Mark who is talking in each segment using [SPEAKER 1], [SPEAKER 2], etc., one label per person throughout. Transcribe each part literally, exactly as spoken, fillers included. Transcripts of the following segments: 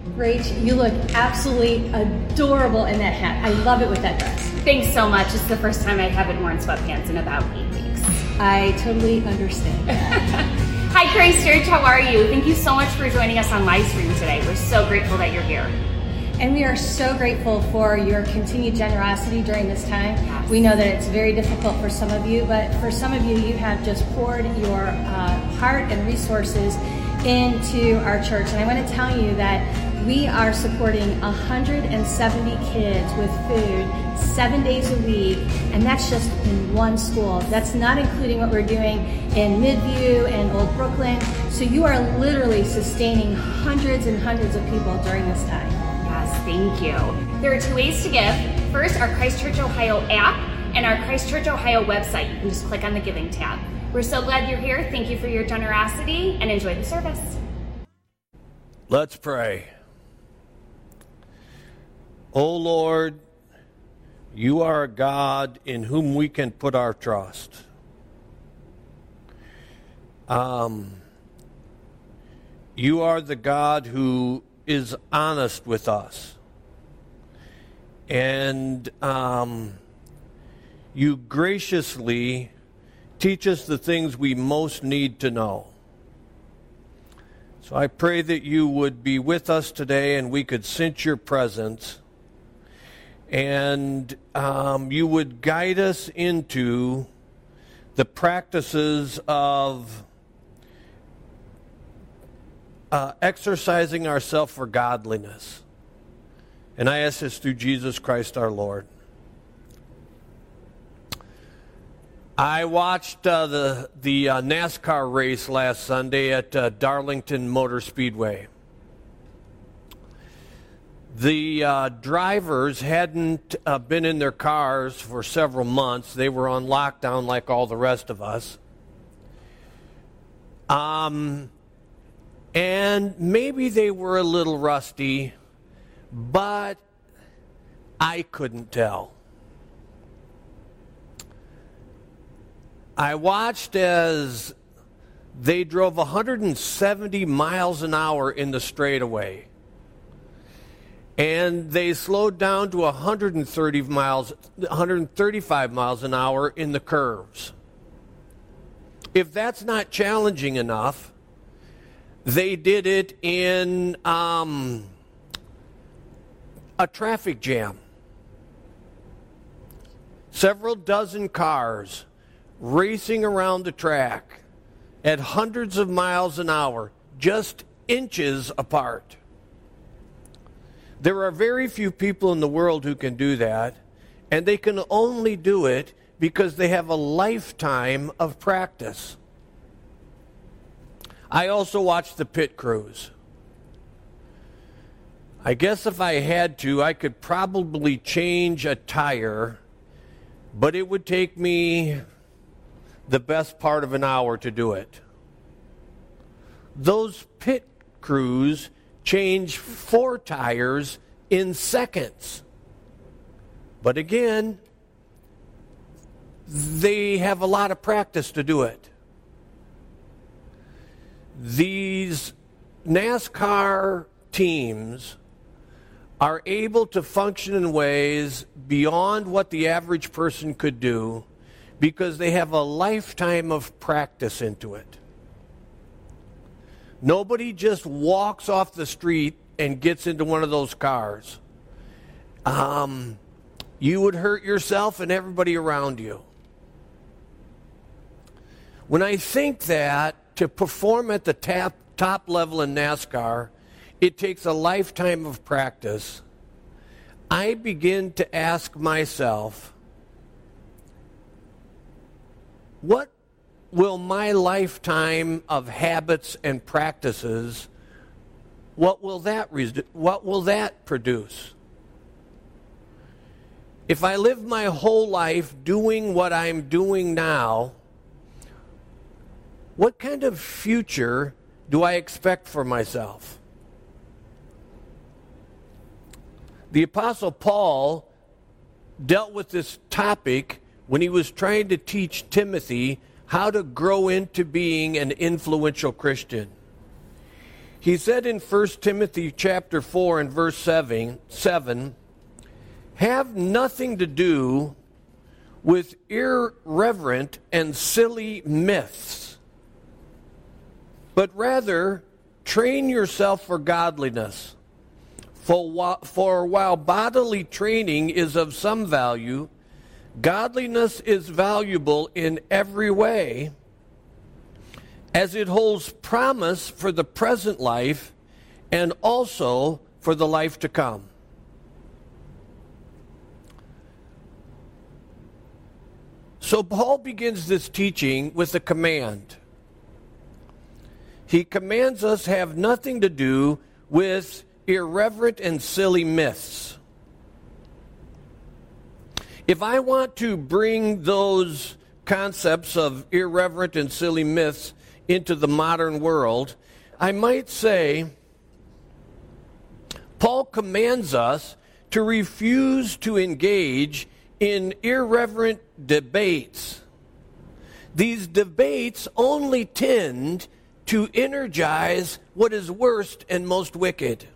[SPEAKER 1] Rach, you look absolutely adorable in that hat. I love it with that dress.
[SPEAKER 2] Thanks so much. It's the first time I haven't worn sweatpants in about eight weeks.
[SPEAKER 1] I totally understand that.
[SPEAKER 2] Hi, Christ Church. How are you? Thank you so much for joining us on live stream today. We're so grateful that you're here.
[SPEAKER 1] And we are so grateful for your continued generosity during this time.
[SPEAKER 2] Yes.
[SPEAKER 1] We know that it's very difficult for some of you, but for some of you, you have just poured your uh, heart and resources into our church. And I want to tell you that we are supporting one hundred seventy kids with food seven days a week, and that's just in one school. That's not including what we're doing in Midview and Old Brooklyn. So you are literally sustaining hundreds and hundreds of people during this time.
[SPEAKER 2] Yes, thank you. There are two ways to give. First, our Christ Church Ohio app and our Christ Church Ohio website. You can just click on the Giving tab. We're so glad you're here. Thank you for your generosity, and enjoy the service.
[SPEAKER 3] Let's pray. O Lord, you are a God in whom we can put our trust. Um, you are the God who is honest with us. And um, you graciously teach us the things we most need to know. So I pray that you would be with us today and we could sense your presence. And um, you would guide us into the practices of uh, exercising ourselves for godliness. And I ask this through Jesus Christ our Lord. I watched uh, the, the uh, NASCAR race last Sunday at uh, Darlington Motor Speedway. The uh, drivers hadn't uh, been in their cars for several months. They were on lockdown like all the rest of us. Um, and maybe they were a little rusty, but I couldn't tell. I watched as they drove one hundred seventy miles an hour in the straightaway. And they slowed down to one hundred thirty miles, one hundred thirty-five miles an hour in the curves. If that's not challenging enough, they did it in um, a traffic jam. Several dozen cars racing around the track at hundreds of miles an hour, just inches apart. There are very few people in the world who can do that, and they can only do it because they have a lifetime of practice. I also watched the pit crews. I guess if I had to, I could probably change a tire, but it would take me the best part of an hour to do it. Those pit crews change four tires in seconds. But again, they have a lot of practice to do it. These NASCAR teams are able to function in ways beyond what the average person could do because they have a lifetime of practice into it. Nobody just walks off the street and gets into one of those cars. Um, you would hurt yourself and everybody around you. When I think that to perform at the top, top level in NASCAR, it takes a lifetime of practice, I begin to ask myself, what will my lifetime of habits and practices, what will that what will that produce? If I live my whole life doing what I'm doing now, what kind of future do I expect for myself? The Apostle Paul dealt with this topic when he was trying to teach Timothy how to grow into being an influential Christian. He said in First Timothy chapter four and verse seven, seven, have nothing to do with irreverent and silly myths, but rather train yourself for godliness. For while, for while bodily training is of some value, godliness is valuable in every way, as it holds promise for the present life and also for the life to come. So Paul begins this teaching with a command. He commands us have nothing to do with irreverent and silly myths. If I want to bring those concepts of irreverent and silly myths into the modern world, I might say Paul commands us to refuse to engage in irreverent debates. These debates only tend to energize what is worst and most wicked.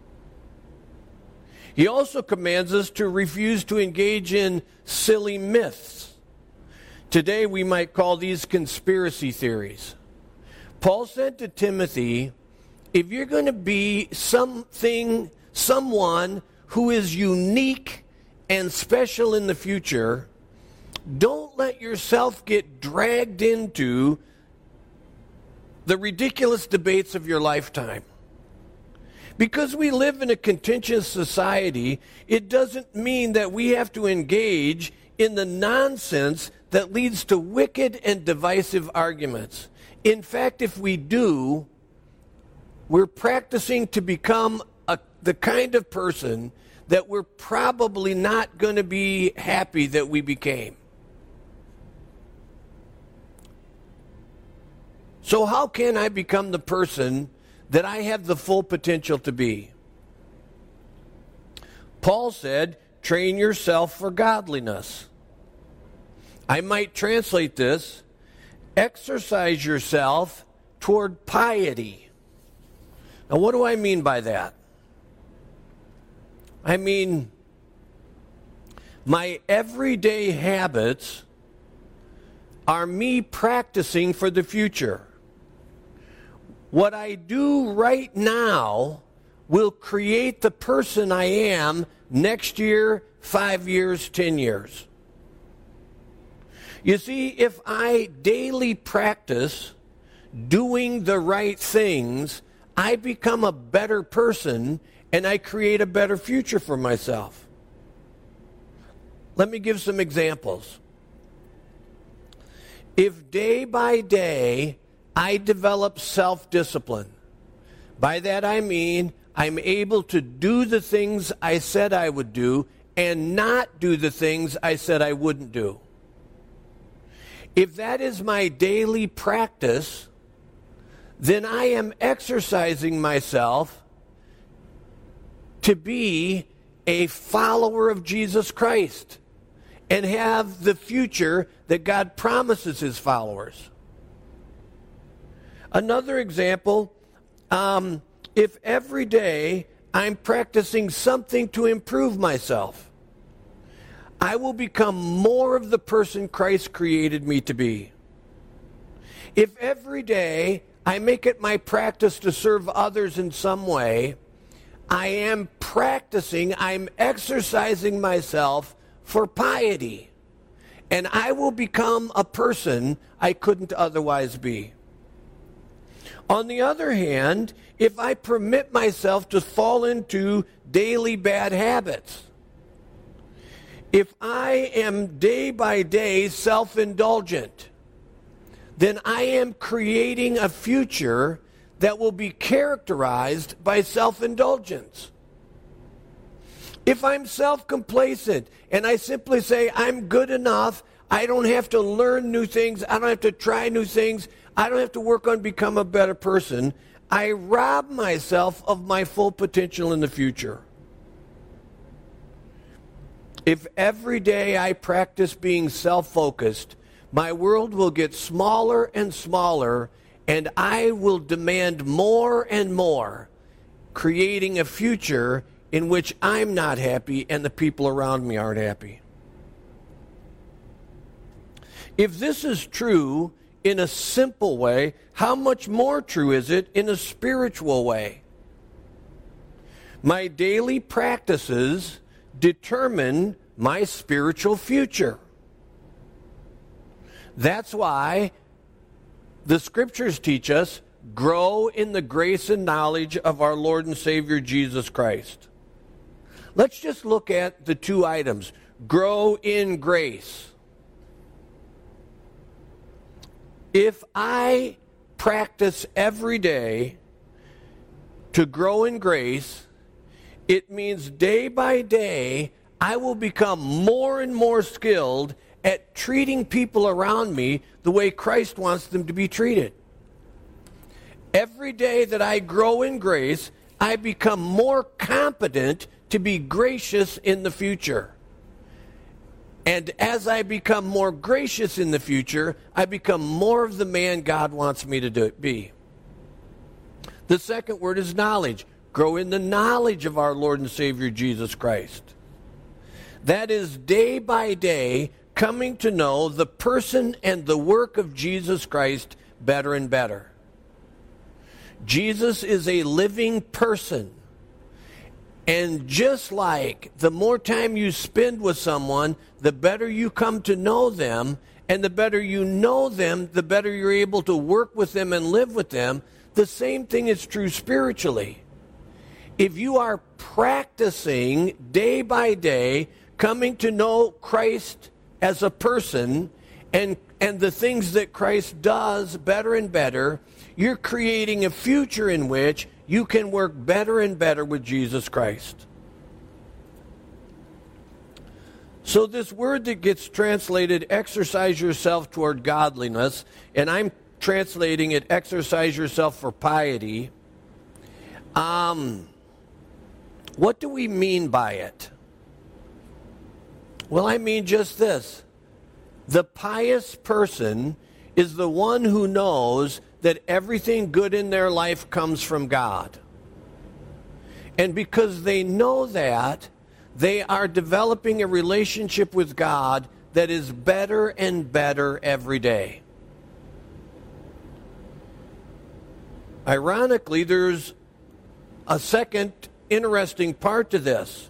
[SPEAKER 3] He also commands us to refuse to engage in silly myths. Today we might call these conspiracy theories. Paul said to Timothy, if you're going to be something, someone who is unique and special in the future, don't let yourself get dragged into the ridiculous debates of your lifetime. Because we live in a contentious society, it doesn't mean that we have to engage in the nonsense that leads to wicked and divisive arguments. In fact, if we do, we're practicing to become a, the kind of person that we're probably not going to be happy that we became. So how can I become the person that I have the full potential to be? Paul said, train yourself for godliness. I might translate this, exercise yourself toward piety. Now, what do I mean by that? I mean, my everyday habits are me practicing for the future. What I do right now will create the person I am next year, five years, ten years. You see, if I daily practice doing the right things, I become a better person and I create a better future for myself. Let me give some examples. If day by day I develop self-discipline, by that I mean I'm able to do the things I said I would do and not do the things I said I wouldn't do. If that is my daily practice, then I am exercising myself to be a follower of Jesus Christ and have the future that God promises his followers. Another example, um, if every day I'm practicing something to improve myself, I will become more of the person Christ created me to be. If every day I make it my practice to serve others in some way, I am practicing, I'm exercising myself for piety. And I will become a person I couldn't otherwise be. On the other hand, if I permit myself to fall into daily bad habits, if I am day by day self-indulgent, then I am creating a future that will be characterized by self-indulgence. If I'm self-complacent and I simply say, I'm good enough, I don't have to learn new things, I don't have to try new things, I don't have to work on become a better person, I rob myself of my full potential in the future. If every day I practice being self-focused, my world will get smaller and smaller, and I will demand more and more, creating a future in which I'm not happy and the people around me aren't happy. If this is true in a simple way, how much more true is it in a spiritual way? My daily practices determine my spiritual future. That's why the scriptures teach us, grow in the grace and knowledge of our Lord and Savior Jesus Christ. Let's just look at the two items. Grow in grace. If I practice every day to grow in grace, it means day by day I will become more and more skilled at treating people around me the way Christ wants them to be treated. Every day that I grow in grace, I become more competent to be gracious in the future. And as I become more gracious in the future, I become more of the man God wants me to do, be. The second word is knowledge. Grow in the knowledge of our Lord and Savior Jesus Christ. That is day by day coming to know the person and the work of Jesus Christ better and better. Jesus is a living person. And just like the more time you spend with someone, the better you come to know them, and the better you know them, the better you're able to work with them and live with them, the same thing is true spiritually. If you are practicing day by day, coming to know Christ as a person, and, and the things that Christ does better and better, you're creating a future in which you can work better and better with Jesus Christ. So this word that gets translated, exercise yourself toward godliness, and I'm translating it, exercise yourself for piety. Um, what do we mean by it? Well, I mean just this. The pious person is the one who knows that everything good in their life comes from God. And because they know that, they are developing a relationship with God that is better and better every day. Ironically, there's a second interesting part to this.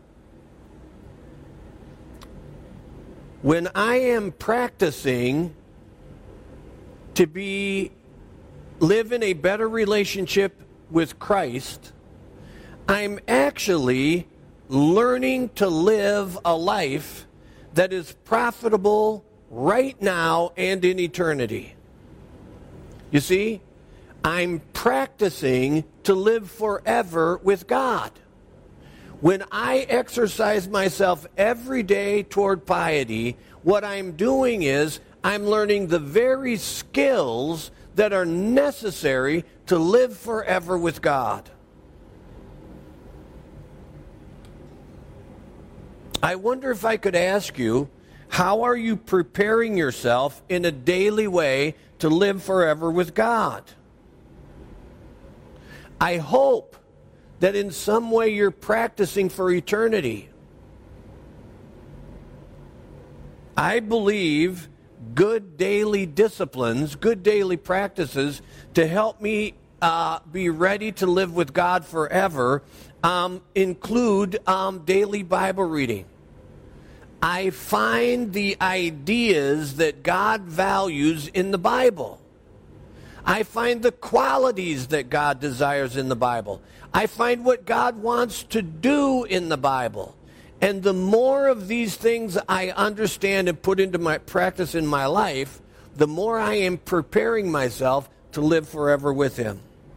[SPEAKER 3] When I am practicing to be live in a better relationship with Christ, I'm actually learning to live a life that is profitable right now and in eternity. You see, I'm practicing to live forever with God. When I exercise myself every day toward piety, what I'm doing is I'm learning the very skills that are necessary to live forever with God. I wonder if I could ask you, how are you preparing yourself in a daily way to live forever with God? I hope that in some way you're practicing for eternity. I believe good daily disciplines, good daily practices to help me uh, be ready to live with God forever um, include um, daily Bible reading. I find the ideas that God values in the Bible. I find the qualities that God desires in the Bible. I find what God wants to do in the Bible. And the more of these things I understand and put into my practice in my life, the more I am preparing myself to live forever with Him.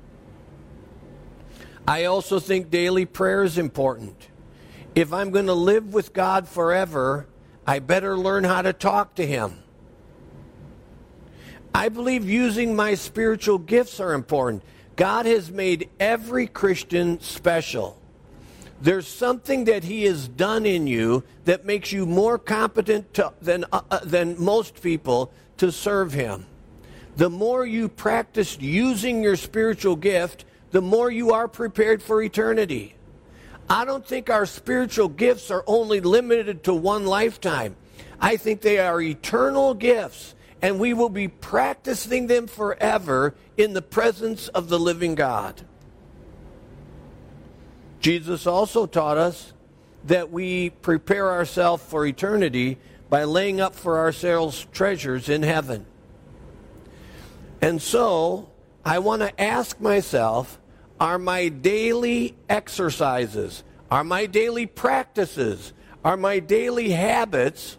[SPEAKER 3] I also think daily prayer is important. If I'm going to live with God forever, I better learn how to talk to Him. I believe using my spiritual gifts are important. God has made every Christian special. There's something that He has done in you that makes you more competent to, than, uh, than most people to serve Him. the more you practice using your spiritual gift, the more you are prepared for eternity. I don't think our spiritual gifts are only limited to one lifetime. I think they are eternal gifts, and we will be practicing them forever in the presence of the living God. Jesus also taught us that we prepare ourselves for eternity by laying up for ourselves treasures in heaven. And so, I want to ask myself, are my daily exercises, are my daily practices, are my daily habits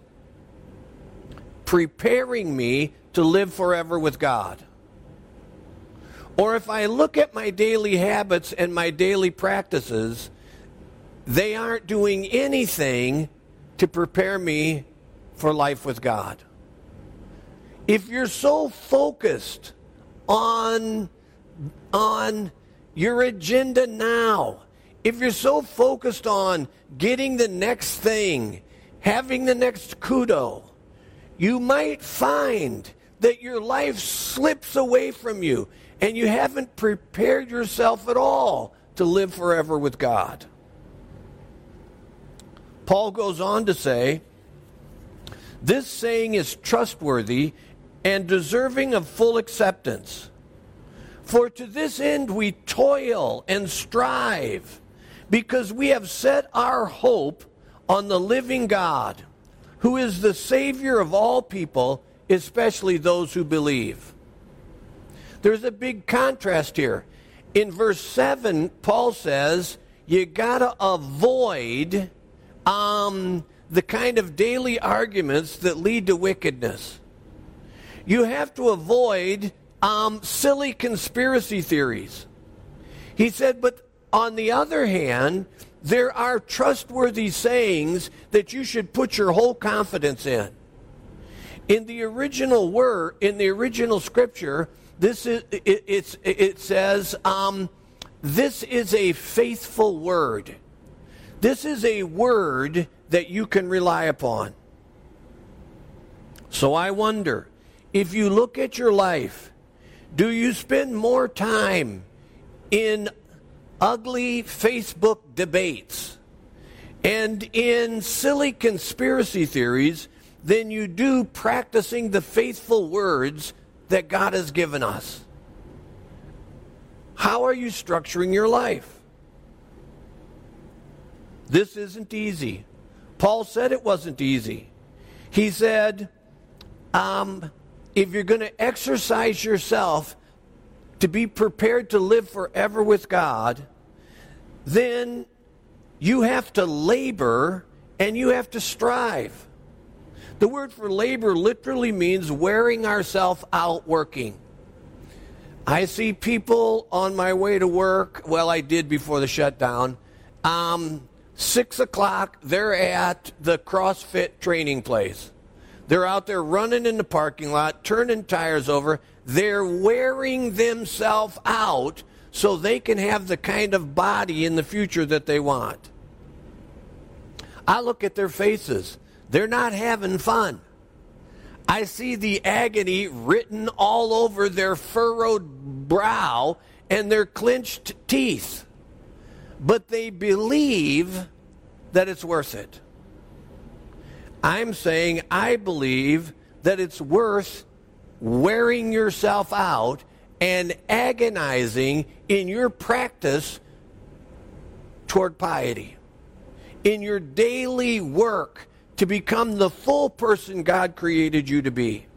[SPEAKER 3] preparing me to live forever with God? Or if I look at my daily habits and my daily practices, they aren't doing anything to prepare me for life with God. If you're so focused on, on your agenda now, if you're so focused on getting the next thing, having the next kudo, you might find that your life slips away from you and you haven't prepared yourself at all to live forever with God. Paul goes on to say, this saying is trustworthy and deserving of full acceptance. For to this end we toil and strive, because we have set our hope on the living God, who is the Savior of all people, especially those who believe. There's a big contrast here. In verse seven, Paul says, you got to avoid um, the kind of daily arguments that lead to wickedness. You have to avoid um, silly conspiracy theories. He said, but on the other hand, there are trustworthy sayings that you should put your whole confidence in. In the original word, in the original scripture, this is it, it's, it says, um, this is a faithful word. This is a word that you can rely upon. So I wonder, if you look at your life, do you spend more time in ugly Facebook debates and in silly conspiracy theories than you do practicing the faithful words that God has given us? How are you structuring your life? This isn't easy. Paul said it wasn't easy. He said, um, if you're going to exercise yourself to be prepared to live forever with God, then you have to labor and you have to strive. The word for labor literally means wearing ourselves out working. I see people on my way to work, well, I did before the shutdown, um, six o'clock, they're at the CrossFit training place. They're out there running in the parking lot, turning tires over. They're wearing themselves out so they can have the kind of body in the future that they want. I look at their faces. They're not having fun. I see the agony written all over their furrowed brow and their clenched teeth. But they believe that it's worth it. I'm saying I believe that it's worth wearing yourself out and agonizing in your practice toward piety, in your daily work to become the full person God created you to be.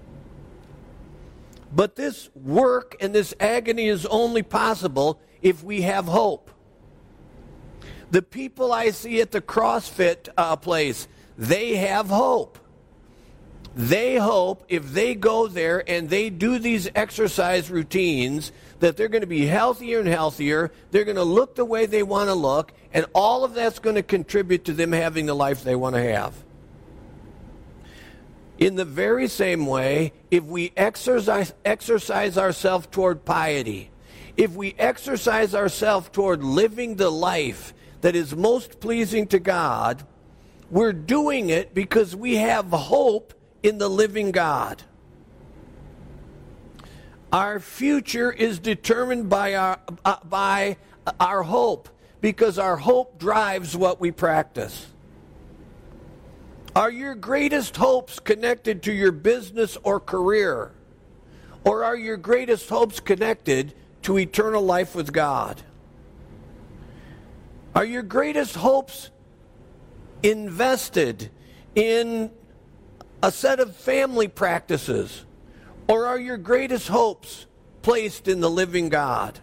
[SPEAKER 3] But this work and this agony is only possible if we have hope. The people I see at the CrossFit uh, place, they have hope. They hope if they go there and they do these exercise routines that they're going to be healthier and healthier, they're going to look the way they want to look, and all of that's going to contribute to them having the life they want to have. In the very same way, if we exercise, exercise ourselves toward piety, if we exercise ourselves toward living the life that is most pleasing to God, we're doing it because we have hope in the living God. Our future is determined by our, uh, by our hope, because our hope drives what we practice. Are your greatest hopes connected to your business or career? Or are your greatest hopes connected to eternal life with God? Are your greatest hopes invested in a set of family practices? Or are your greatest hopes placed in the living God?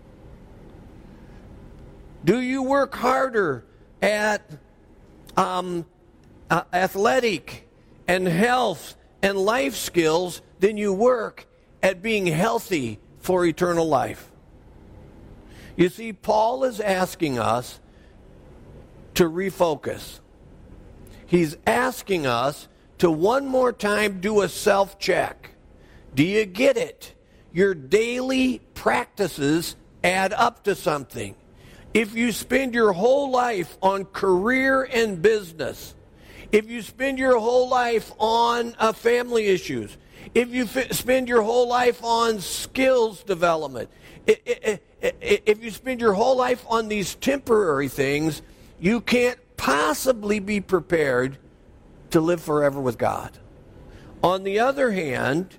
[SPEAKER 3] Do you work harder at um, uh, athletic and health and life skills than you work at being healthy for eternal life? You see, Paul is asking us to refocus. He's asking us to one more time do a self-check. Do you get it? Your daily practices add up to something. If you spend your whole life on career and business, if you spend your whole life on uh, family issues, if you f- spend your whole life on skills development, if you spend your whole life on these temporary things, you can't possibly be prepared to live forever with God. On the other hand,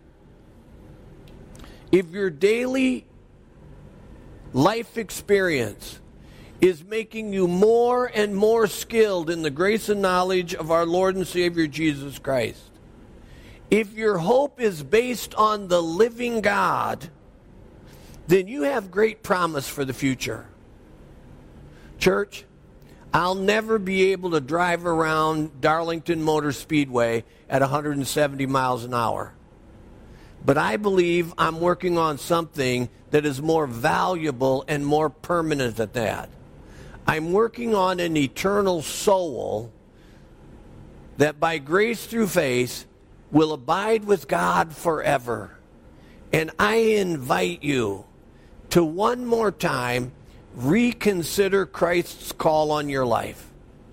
[SPEAKER 3] if your daily life experience is making you more and more skilled in the grace and knowledge of our Lord and Savior Jesus Christ, if your hope is based on the living God, then you have great promise for the future. Church, I'll never be able to drive around Darlington Motor Speedway at one hundred seventy miles an hour. But I believe I'm working on something that is more valuable and more permanent than that. I'm working on an eternal soul that by grace through faith will abide with God forever. And I invite you to one more time reconsider Christ's call on your life.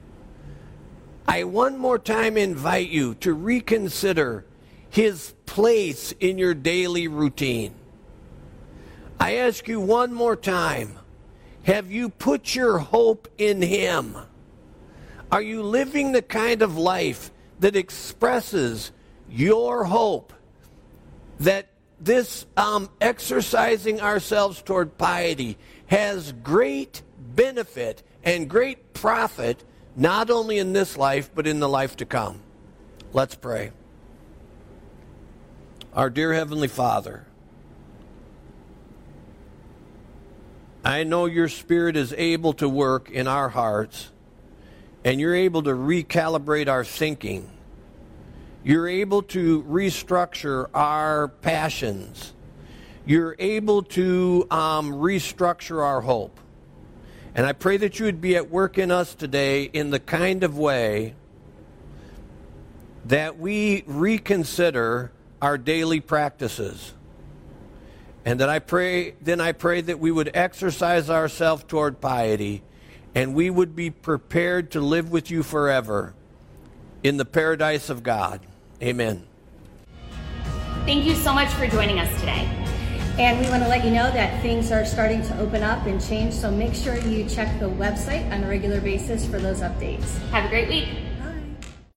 [SPEAKER 3] I one more time invite you to reconsider His place in your daily routine. I ask you one more time, have you put your hope in Him? Are you living the kind of life that expresses your hope that this um, exercising ourselves toward piety has great benefit and great profit, not only in this life, but in the life to come? Let's pray. Our dear Heavenly Father, I know your Spirit is able to work in our hearts, and you're able to recalibrate our thinking. You're able to restructure our passions. You're able to um, restructure our hope. And I pray that you would be at work in us today in the kind of way that we reconsider our daily practices. And that I pray, then I pray that we would exercise ourselves toward piety, and we would be prepared to live with you forever in the paradise of God. Amen.
[SPEAKER 2] Thank you so much for joining us today.
[SPEAKER 1] And we want to let you know that things are starting to open up and change, so make sure you check the website on a regular basis for those updates.
[SPEAKER 2] Have a great week.